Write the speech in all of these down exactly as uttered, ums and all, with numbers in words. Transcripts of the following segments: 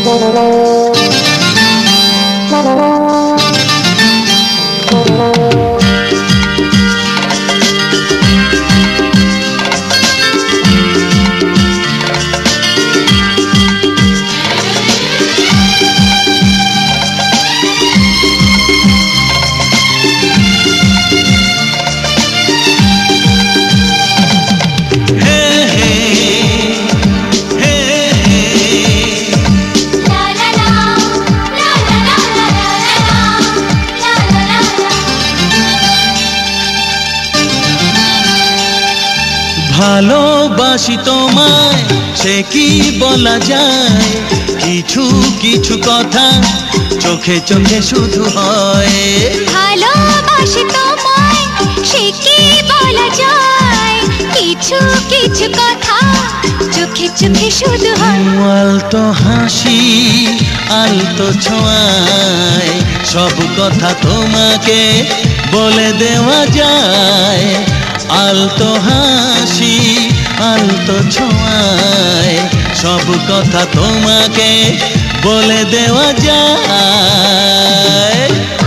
ভালোবাসি তোমায় সে কি বলা যায়, কিছু কিছু কথা চোখে চোখে শুধু হয়। ভালোবাসি তোমায় সে কি বলা যায়, কিছু কিছু কথা চোখে চোখে শুধু হয়। আলতো হাসি আলতো ছোঁয়ায় সব কথা তোমাকে বলে দেওয়া যায়। আলতো হাসি আলতো ছোঁয়ায় সব কথা তোমাকে বলে দেওয়া যায়।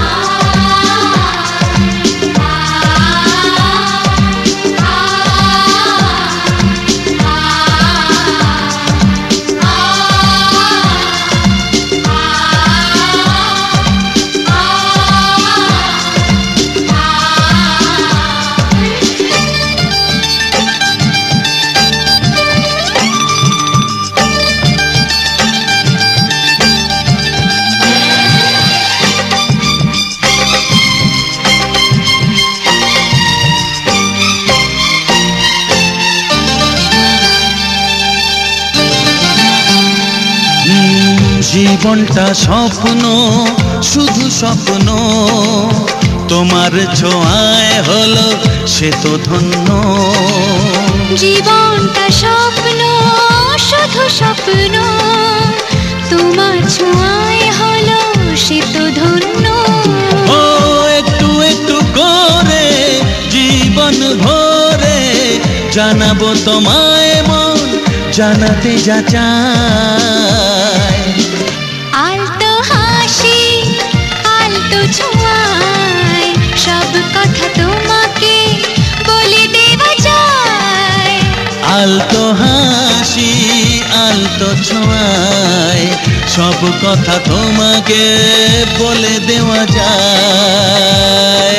জীবনটা স্বপ্ন শুধু স্বপ্ন, তোমার ছোঁয়ায় হলো সে তো ধন্য। জীবনটা স্বপ্ন শুধু স্বপ্ন, তোমার ছোঁয়ায় হলো সে তো ধন্য। ও একটু একটু করে জীবন ভরে জানাবো তোমায় মন জানাতে যা চায়। আলতো হাসি আলতো ছোঁয়ায় সব কথা তোমাকে বলে দেওয়া যায়। আলতো হাসি আলতো ছোঁয়ায় সব কথা তোমাকে বলে দেওয়া যায়।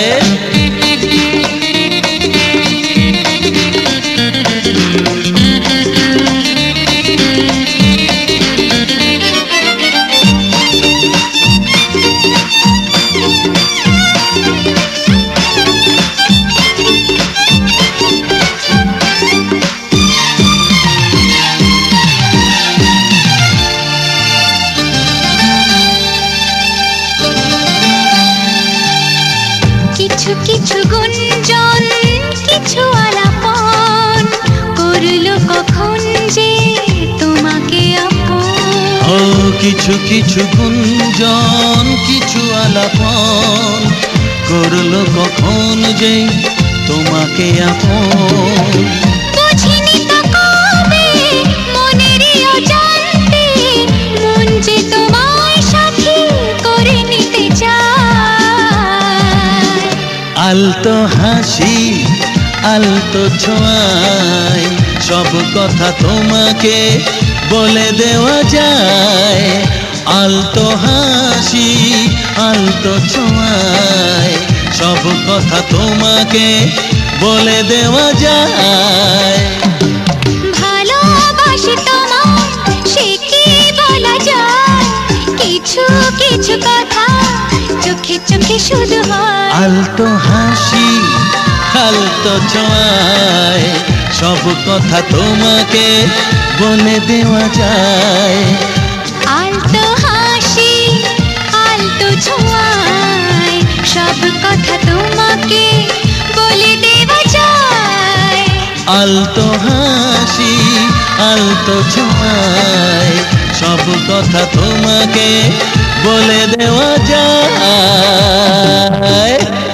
কিছু কিছু গুঞ্জন কিছু আলাপন করলো কখন যে তোমাকে আপন। ও কিছু কিছু গুঞ্জন কিছু আলাপন করলো কখন যে তোমাকে আপন। বুঝিনি তো কবে মনেরই অজান্তে মন যে তোমায় সাথী করে নিতে চায়। আলতো হাসি আলতো ছোঁয়ায় সব কথা তোমাকে বলে দেওয়া যায়। আলতো হাসি আলতো ছোঁয়ায় সব কথা তোমাকে বলে দেওয়া যায়। ভালোবাসি তোমায় সে কি বলা যায়, কিছু কিছু কথা চোখে চোখে শুধু হয়। আলতো হাসি আলতো ছোঁয়ায় সব কথা তোমাকে বলে দেওয়া যায়। আলতো হাসি আলতো ছোঁয়ায় সব কথা তোমাকে বলে দেওয়া যায়। আলতো হাসি আলতো ছোঁয়ায় সব কথা তোমাকে বলে দেওয়া যায়।